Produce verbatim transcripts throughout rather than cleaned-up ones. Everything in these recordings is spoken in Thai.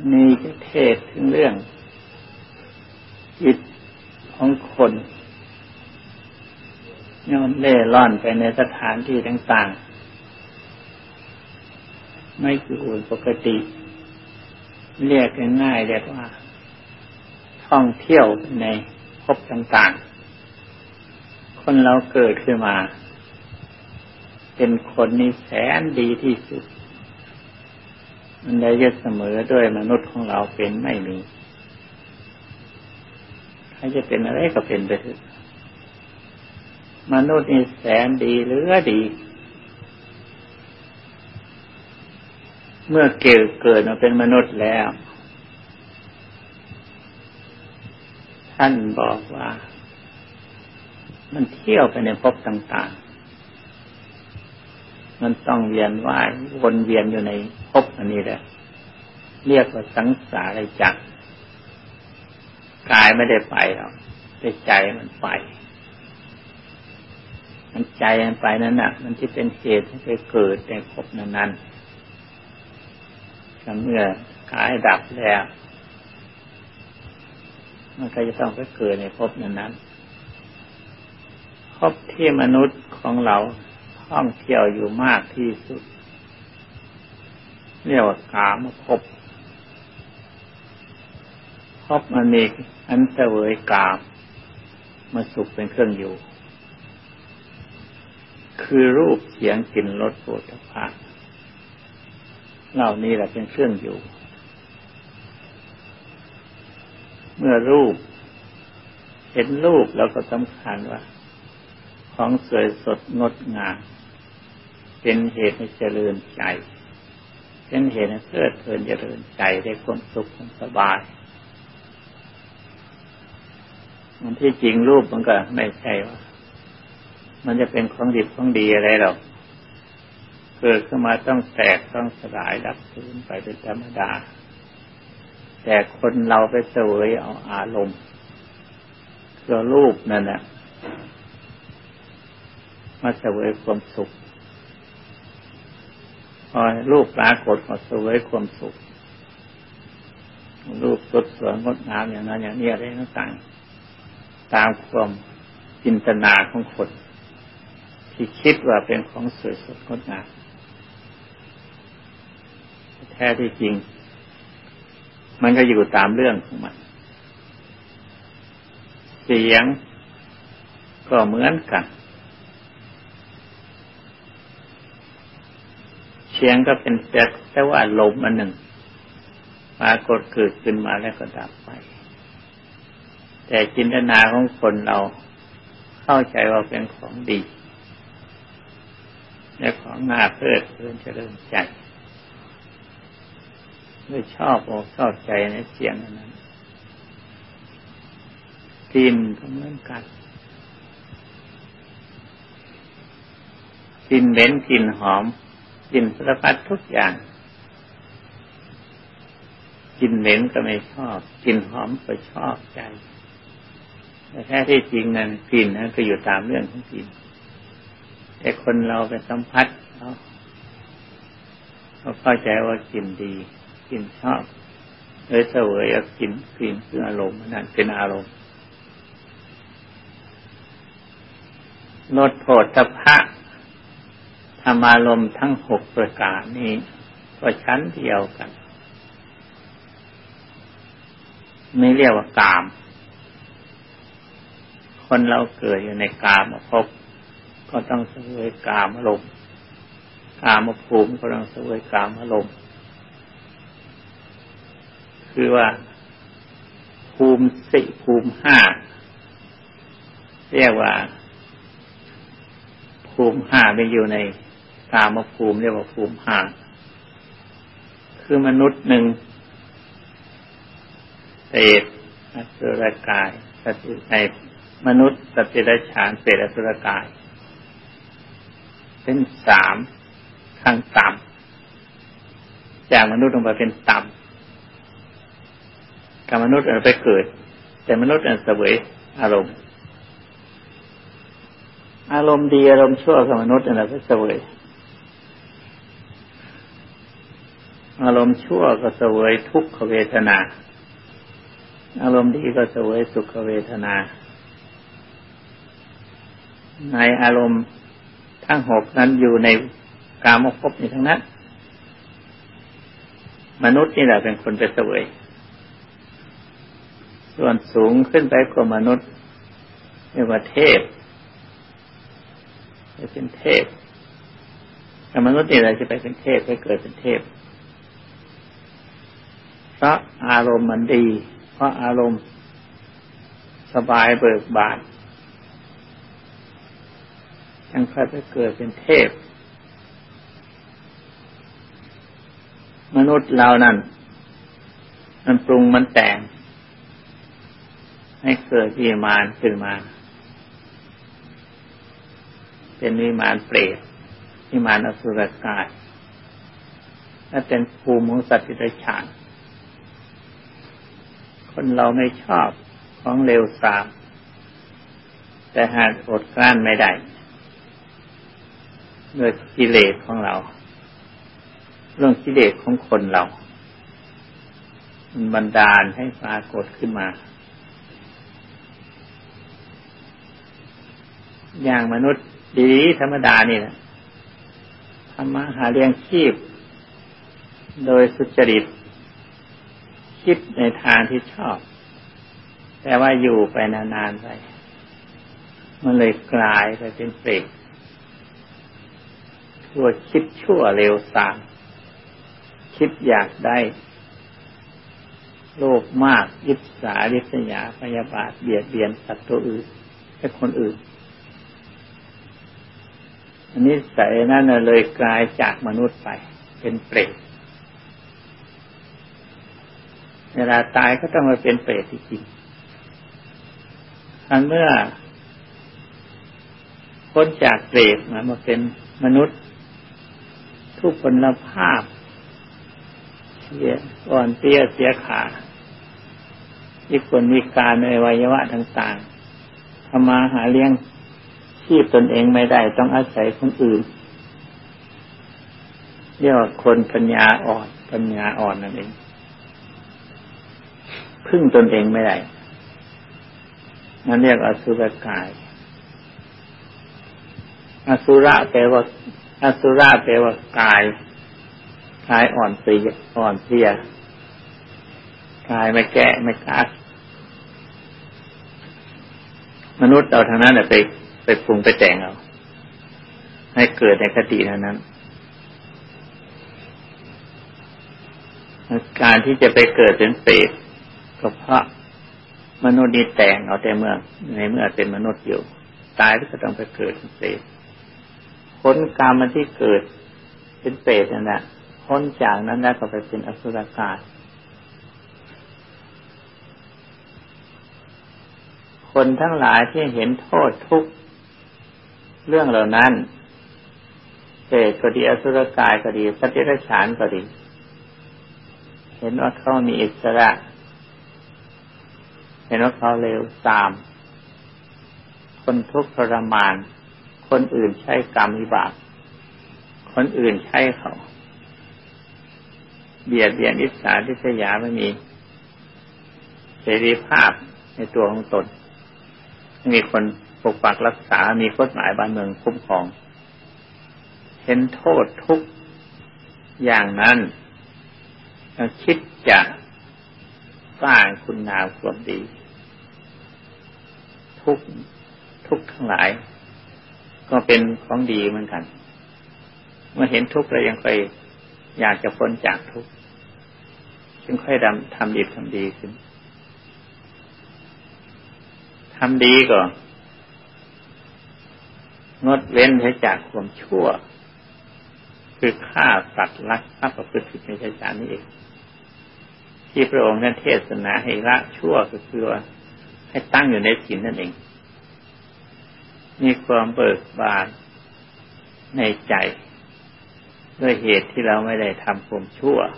นี่จะเทศถึงเรื่องจิตของคนย่อมเล่ร่อนไปในสถานที่ต่างๆไม่คืออื่นปกติเรียกง่ายๆเรียกว่าท่องเที่ยวในภพต่างๆคนเราเกิดขึ้นมาเป็นคนนี่แสนดีที่สุดมันได้จะเสมอด้วยมนุษย์ของเราเป็นไม่มีใครจะเป็นอะไรก็เป็นไปเถอะมนุษย์นี่แสนดีเหลือดีเมื่อเกิดเกิดมาเป็นมนุษย์แล้วท่านบอกว่ามันเที่ยวไปในภพต่างๆมันต้องเวียนว่ายวนเวียนอยู่ในภพอันนี้แหละเรียกว่าสังสารวัฏกายไม่ได้ไปหรอกแต่ใจมันไปมันใจมันไปนั่นน่ะมันที่เป็นเหตุให้ไปเกิดในภพนั้นๆเมื่อกายดับแล้วมันก็จะต้องไปเกิดในภพนั้นๆภพที่มนุษย์ของเราท่องเที่ยวอยู่มากที่สุดเรียกว่ากามภพภพมันมีอันเสวยกามมาสุขเป็นเครื่องอยู่คือรูปเสียงกลิ่นรสโผฏฐัพพะเหล่านี้แหละเป็นเครื่องอยู่เมื่อรูปเห็นรูปแล้วก็สำคัญว่าของสวยสดงดงามเป็นเหตุให้เจริญใจเป็นเหตุให้เพลิดเพลินเจริญใจได้ความสุขความสบายมันที่จริงรูปมันก็ไม่ใช่ว่ามันจะเป็นของดีของดีอะไรหรอกเกิดขึ้นมาต้องแตกต้องสลายดับสูญไปเป็นธรรมดาแต่คนเราไปเสวยเอาอารมณ์ตัวรูปนั่นแหละมาเสวยความสุขพอรูปปรากฏก็เสวยความสุขรูปสดสวยงดงามอย่างนั้นอย่างนี้อะไรต่างๆตามความจินตนาของคนที่คิดว่าเป็นของสวยสดงดงามแท้ที่จริงมันก็อยู่ตามเรื่องของมันเสียงก็เหมือนกันเสียงก็เป็นแต่แต่ว่าลมอันหนึ่งปรากฏเกิดขึ้นมาแล้วก็ดับไปแต่จินตนาของคนเราเข้าใจว่าเป็นของดีและของน่าเพลิดเพลินเจริญใจไม่ชอบอกชอบใจในเสียงนั้นกลิ่นก็เหมือนกันกลิ่นเหม็นกลิ่นหอมกลิ่นสารพัดทุกอย่างกลิ่นเหม็นก็ไม่ชอบกลิ่นหอมก็ชอบใจแต่แท้ที่จริงนั้นกลิ่นนั้นก็อยู่ตามเรื่องของกลิ่นแต่คนเราไปสัมผัสเขาเขาเข้าใจว่ากลิ่นดีกลิ่นชอบเลยเสวยเอากลิ่นกลิ่นคืออารมณ์นั่นเป็นอารมณ์รสโผฏฐัพพะธรรมารมณ์ทั้งหกประการนี้ก็ชั้นเดียวกันไม่เรียกว่ากามคนเราเกิดอยู่ในกามภพก็ต้องเสวยกามอารมณ์กามภูมิก็ต้องเสวยกามอารมณ์คือว่าภูมิสี่ภูมิห้าเรียกว่าภูมิห้าไม่อยู่ในกามภูมิเรียกว่าภูมิห้าคือมนุษย์หนึ่งเปรตอสุรกายสัตว์ในมนุษย์สัตว์เดรัจฉานเปรตอสุรกายเป็นสามขั้นต่ำจากมนุษย์ลงไปเป็นต่ำกับมนุษย์ไปเกิดแต่มนุษย์เสวยอารมณ์อารมณ์ดีอารมณ์ชั่วกับมนุษย์อะไรก็เสวยอารมณ์ชั่วก็เสวยทุกขเวทนาอารมณ์ดีก็เสวยสุขเวทนาในอารมณ์ทั้งหกนั้นอยู่ในกามภพนี้ทั้งนั้นมนุษย์นี่แหละเป็นคนไปเสวยส่วนสูงขึ้นไปกว่ามนุษย์เรียกว่าเทพจะเป็นเทพแต่มนุษย์นี่แหละจะไปเป็นเทพไปเกิดเป็นเทพเพราะอารมณ์มันดีเพราะอารมณ์สบายเบิกบานจึงค่อยไปเกิดเป็นเทพมนุษย์เรานั่นมันปรุงมันแต่งให้เกิดวิมานขึ้นมาเป็นวิมานเปรตวิมานอสุรกายและเป็นภูมิของสัตว์ที่ได้ฌานคนเราไม่ชอบของเลวทรามแต่หากอดกลั้นไม่ได้ด้วยกิเลสของเราเรื่องกิเลสของคนเรามันบันดาลให้ปรากฏขึ้นมาอย่างมนุษย์ดีธรรมดานี่แหละทำมาหาเลี้ยงชีพโดยสุจริตคิดในทางที่ชอบแต่ว่าอยู่ไปนานๆไปมันเลยกลายไปเป็นเปรตชั่วคิดชั่วเร็วสามคิดอยากได้โลภมากอิจฉาริษยาพยาบาทเบียดเบียนสัตว์ตัวอื่นและคนอื่นอันนี้ใส่นั่นเลยกลายจากมนุษย์ไปเป็นเปรตเวลาตายก็ต้องมาเป็นเปรตจริงๆอันเมื่อพ้นจากเปรตมามาเป็นมนุษย์ทุพพลภาพเสียอ่อนเตี้ยเสียขาที่คนมีการในอวัยวะต่างๆทำมาหาเลี้ยงชีพตนเองไม่ได้ต้องอาศัยคนอื่นเรียกว่าคนปัญญาอ่อนปัญญาอ่อนนั่นเองพึ่งตนเองไม่ได้นั่นเรียกอสุรกายอสุระแปลว่าอสุระแปลว่ากายกายอ่อนเพลียอ่อนเพลียกายไม่แก่ไม่กล้ามนุษย์เราทางนั้นไปไปปรุงไปแต่งเอาให้เกิดในคตินั้นนั้นการที่จะไปเกิดเป็นเปรตก็เพราะมนุษย์นี่แต่งเอาแต่เมื่อในเมื่อเป็นมนุษย์อยู่ตายแล้วก็ต้องไปเกิดเป็นเปรตผลกรรมมันที่เกิดเป็นเปรตนั่นแหละพ้นจากนั้นแล้วก็ไปเป็นอสุรกายคนทั้งหลายที่เห็นโทษทุกเรื่องเหล่านั้นเปรตก็ดีอสุรกายก็ดีสัตว์เดรัจฉานก็ดีเห็นว่าเขามีอิสระเห็นว่าเขาเลวทรามคนทุกข์ทรมานคนอื่นใช้กรรมวิบากคนอื่นใช้เขาเบียดเบียนอิจฉาริษยาไม่มีเสรีภาพในตัวของตนมีคนปกปักรักษามีกฎหมายบ้านเมืองคุ้มครองเห็นโทษทุกอย่างนั้นคิดจะสร้างคุณงามความดีทุกทุกทั้งหลายก็เป็นของดีเหมือนกันเมื่อเห็นทุกข์แล้วยังค่อยอยากจะพ้นจากทุกข์จึงค่อยดำทำดีทำดีขึ้นทำดีก็งดเว้นให้จากความชั่วคือฆ่าสัตว์ลักทรัพย์ประพฤติผิดในใจจารนี่เองที่พระองค์ท่านเทศนาให้ละชั่วก็คือว่าให้ตั้งอยู่ในศีลนั่นเองมีความเบิกบานในใจด้วยเหตุที่เราไม่ได้ทำความชั่ว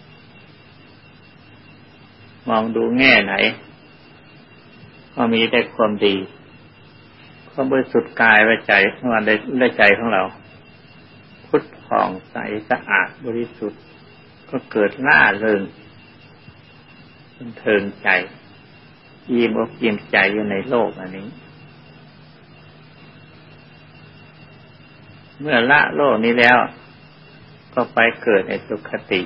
มองดูแง่ไหนก็มีแต่ความดีความบริสุทธิ์กายและใจของเราและใจของเราพุทธผ่องใสสะอาดบริสุทธิ์ก็เกิดล่าเริงบันเทิงใจอิ่มอกอิ่มใจอยู่ในโลกอันนี้เมื่อละโลกนี้แล้วก็ไปเกิดในสุคติ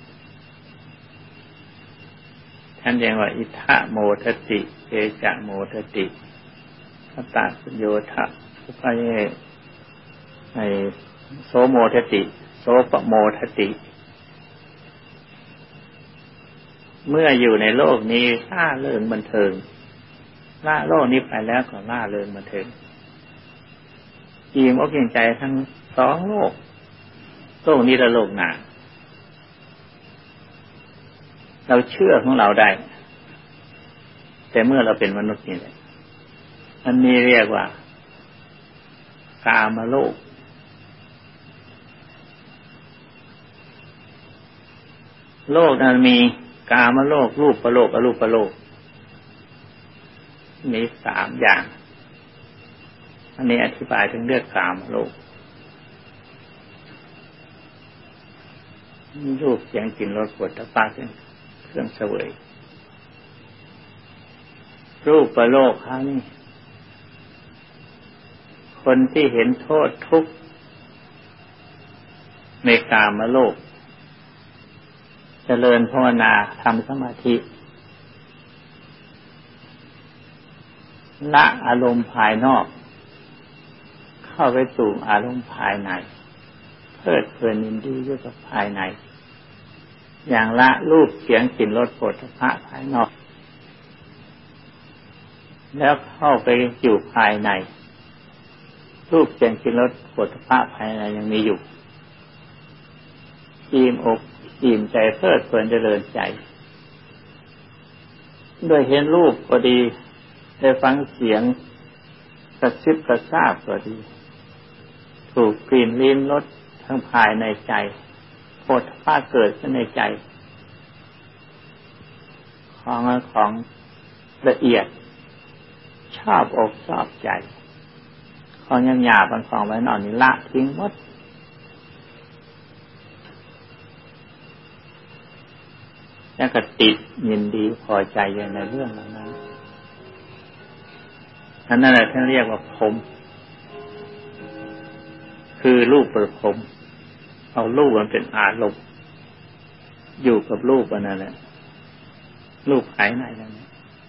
ท่านเรียกว่าอิทธะโมทติเอจะโมทติคตาสุโยทะสุภเยในโสโมทติโสปโมทติเมื่ออยู่ในโลกนี้ล่าเริงบันเทิงล่าโลกนี้ไปแล้วก็ล่าเริงบันเทิงอิ่มอกอิ่มใจทั้งสองโลกโลกนี้และโลกหน้าเราเชื่อของเราได้แต่เมื่อเราเป็นมนุษย์นี่แหละอันนี้เรียกว่ากามโลกโลกนั้นมีกามโลกรูปโลกอรูปโลกมีสามอย่างอันนี้อธิบายถึงเรื่องกามโลกมีรูปเสียงกลิ่นรสโผฏฐัพพะเป็นเครื่องเสวยรูปโลกครั้งนี้คนที่เห็นโทษทุกข์ในกามโลกเจริญภาวนาทำสมาธิละอารมณ์ภายนอกเข้าไปสู่อารมณ์ภายในเพลิดเพลินยินดีอยู่กับภายในอย่างละรูปเสียงกลิ่นรสโผฏฐัพพะภายนอกแล้วเข้าไปอยู่ภายในรูปเสียงกลิ่นรสโผฏฐัพพะภายในยังมีอยู่อิ่มอกอิ่มใจเพลิดเพลินเจริญใจด้วยเห็นรูปก็ดีได้ฟังเสียงกระซิบกระซาบก็ดีถูกกลิ่นลิ้มรสทั้งภายในใจโผฏฐัพพะเกิดขึ้นในใจของของละเอียดชอบอกชอบใจของหยาบๆบางของไว้นอกนี่ละทิ้งหมดแล้วก็ติดยินดีพอใจอยู่ในเรื่องเหล่านั้นนั่นแหละท่านเรียกว่าพรหมคือรูปประพรหมเอารูปมันเป็นอารมณ์อยู่กับรูปนั่นแหละรูปภายในนั่นแหละ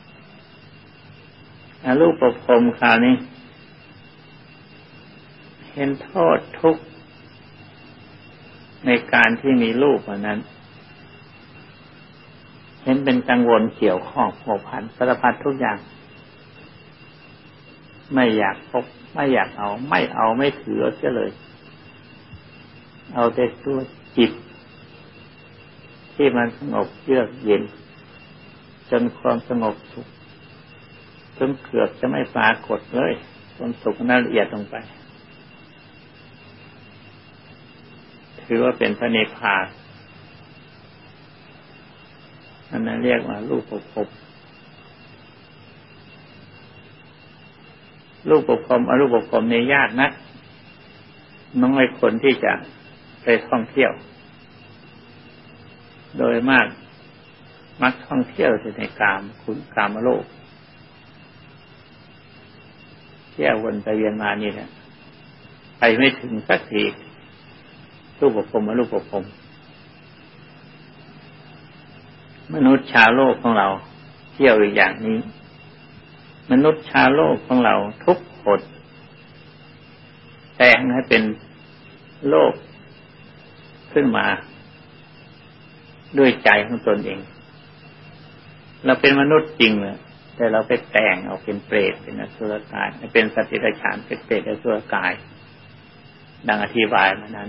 อารูปประพรหมคราวนี้เห็นโทษทุกข์ในการที่มีรูปอันนั้นเห็นเป็นกังวลเกี่ยวข้องผูกพันสารพัดทุกอย่างไม่อยากพบไม่อยากเอาไม่เอาไม่ถือเสียเลยเอาแต่ตัวจิตที่มันสงบเยือกเย็นจนความสงบสุขจนเกือบจะไม่ปรากฏเลยความสุขนั้นละเอียดลงไปถือว่าเป็นพระนิพพานอันนั้นเรียกว่ารูปประพรหมรูปประพรหมอรูปประพรหมเนี่ยยากนักน้อยคนที่จะไปท่องเที่ยวโดยมากมักท่องเที่ยวในกามคุณกามโลกเที่ยววนไปเวียนมานี่แหละไปไม่ถึงสักทีรูปประพรหมอรูปประพรหมมนุษย์ชาวโลกของเราเที่ยวอีกอย่างนี้มนุษย์ชาวโลกของเราทุกคนแต่งให้เป็นโลกขึ้นมาด้วยใจของตนเองเราเป็นมนุษย์จริงเลยแต่เราไปแต่งเอาเป็นเปรตเป็นอสุรกายเป็นสัตว์เดรัจฉานเป็นเปรตอสุรกายดังอธิบายมานั้น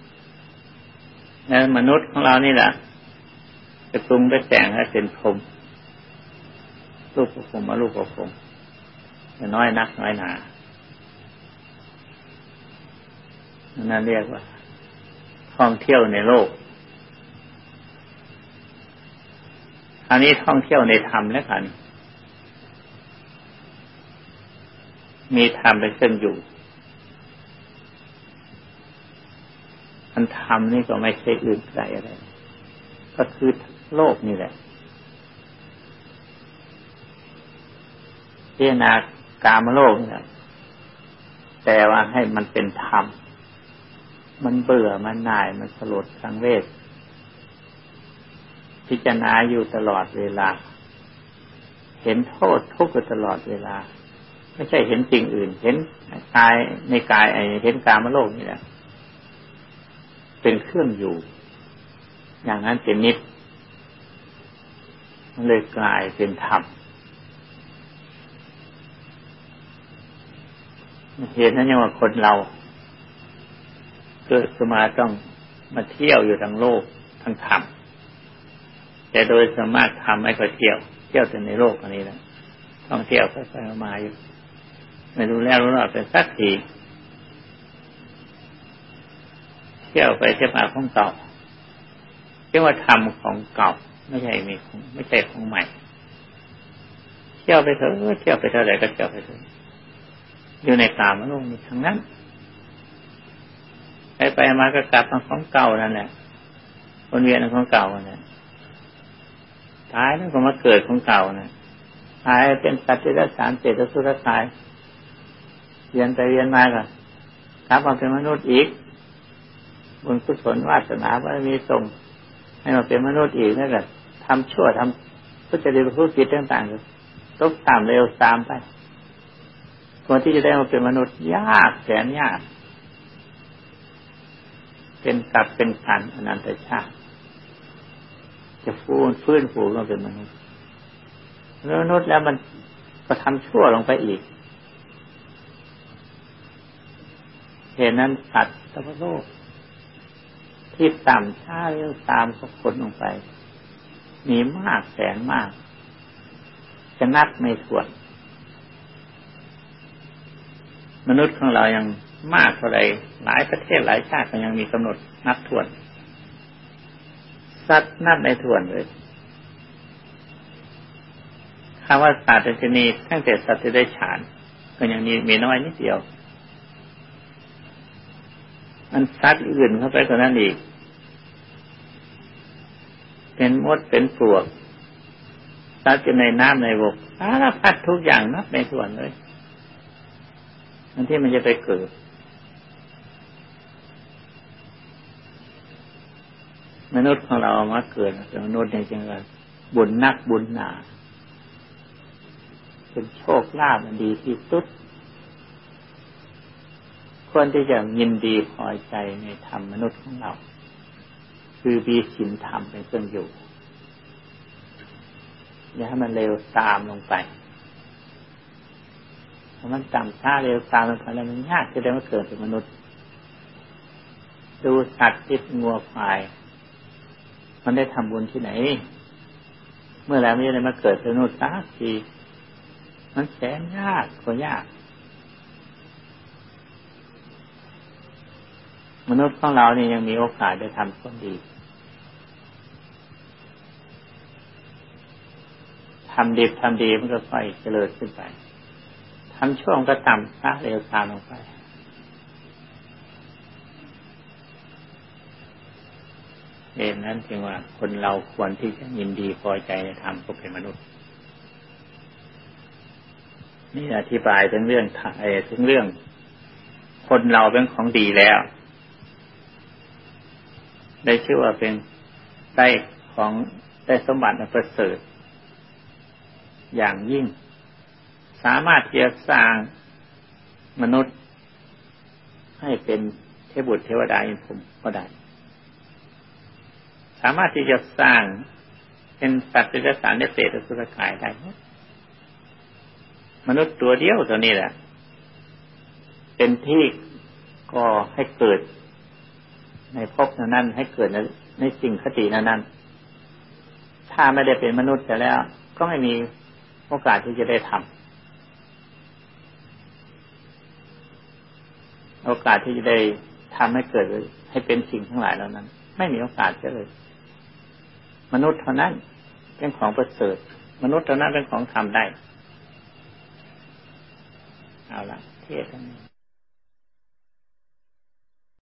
แล้วมนุษย์ของเรานี่แหละจะปรุงไปแต่งให้เป็นพรหมรูปประพรหมอรูปประพรหมจะน้อยนักน้อยหนานั่นเรียกว่าท่องเที่ยวในโลกอันนี้ท่องเที่ยวในธรรมแล้วกันมีธรรมเป็นเครื่องอยู่อันธรรมนี่ก็ไม่ใช่อื่นไกลอะไรก็คือโลกนี่แหละพิจารณากามโลกเนี่ยแต่ว่าให้มันเป็นธรรมมันเบื่อมันหน่ายมันสลดสังเวชพิจารณาอยู่ตลอดเวลาเห็นโทษทุกข์อยู่ตลอดเวลาไม่ใช่เห็นสิ่งอื่นเห็นกายในกายไอ้เห็นกามโลกนี่แหละเป็นเครื่องอยู่อย่างนั้นเป็นนิจมันเลยกลายเป็นธรรมเหตุนั้นยังว่าคนเราเกิดขึ้นมาต้องมาเที่ยวอยู่ทั้งโลกทั้งธรรมแต่โดยสามารถทำให้ก็เที่ยวเที่ยวแต่ในโลกอันนี้แหละท่องเที่ยวไปไปมาอยู่ไม่รู้แล้วรู้รอดไปสักทีเที่ยวไปเที่ยวมาของเก่าเรียกว่าธรรมของเก่าไม่ใช่มีของไม่ใช่ของใหม่เที่ยวไปเถอะเที่ยวไปเท่าไหร่ก็เที่ยวไปเถอะอยู่ในกามโลกนี้ทั้งนั้นไปไปมาก็กลับมาของเก่านั่นแหละวนเวียนของเก่านั่นแหละตายแล้วก็มาเกิดของเก่านะตายเป็นสัตว์ที่รักษาเจตสุรกายเรียนไปเรียนมาก็กลับมาเป็นมนุษย์อีกบุญกุศลวาสนาบารมีส่งให้มาเป็นมนุษย์อีกนั่นแหละทำชั่วทำทุจริตประพฤติผิดต่างๆตกต่ำเร็วตามไปคนที่จะได้มาเป็นมนุษย์ยากแสนยากเป็นกับเป็นกันอนันตชาติจะฟูนฟื้นฟูมาเป็นมนุษย์มนุษย์แล้วมันก็ทำชั่วลงไปอีกเหตุนั้นสัตว์ทั้งโลกที่ต่ำช้าเร็วตามก็คนลงไปมีมากแสนมากจะนับไม่ถ้วนมนุษย์ของเรายังมากเท่าไรหลายประเทศหลายชาติก็ยังมีกำหนดนับถ้วนสัตว์นับไม่ถ้วนเลยคำว่าสัตว์ชนิดตั้งแต่สัตว์ที่ได้ฉานก็ยังมีมีน้อยนิดเดียวมันสัตว์อื่นเข้าไปกว่านั้นอีกเป็นมดเป็นปลวกสัตว์อยู่ในน้ำในบกสารพัดทุกอย่างนับไม่ถ้วนเลยอันที่มันจะไปเกิดมนุษย์ของเรามาเกิดเป็นมนุษย์ในจังหวะบุญนักบุญหนาเป็นโชคลาภมันดีที่สุดควรที่จะยินดีพอใจในธรรมมนุษย์ของเราคือมีศีลธรรมเป็นเครื่องอยู่อย่าให้มันเร็วตามลงไปถ้ามันต่ำช้าเร็วตามลงไปแล้วมันยากจะได้มาเกิดเป็นมนุษย์ดูสัตว์ที่งัวควายมันได้ทำบุญที่ไหนเมื่อแล้วไม่ได้มาเกิดเป็นมนุษย์สักทีมันแสนยากกว่ายากมนุษย์ของเรานี่ยังมีโอกาสได้ทำความดีทำดีทำดีมันก็ค่อยเจริญขึ้นไปทำชั่วก็ต่ำช้าเร็วตามลงไปเหตุนั้นจึงว่าคนเราควรที่จะยินดีพอใจในธรรมพวกเป็นมนุษย์นี่อธิบายถึงเรื่องไอ้ถึงเรื่องคนเราเป็นของดีแล้วได้ชื่อว่าเป็นได้ของได้สมบัติอันประเสริฐอย่างยิ่งสามารถที่จะสร้างมนุษย์ให้เป็นเทพบุตรเทวดาอินทร์พรหมก็ได้สามารถที่จะสร้างเป็นสัตว์เดรัจฉานเปรตอสุรกายได้มนุษย์ตัวเดียวตัวนี้แหละเป็นที่ก็ให้เกิดในภพนั้นให้เกิดในในสิ่งคตินั้นถ้าไม่ได้เป็นมนุษย์แต่แล้วก็ไม่มีโอกาสที่จะได้ทำโอกาสที่จะได้ทำให้เกิดให้เป็นสิ่งทั้งหลายเหล่านั้นไม่มีโอกาสเลยมนุษย์เท่านั้นเป็นของประเสริฐมนุษย์เท่านั้นเป็นของทำได้เอาละเทศน์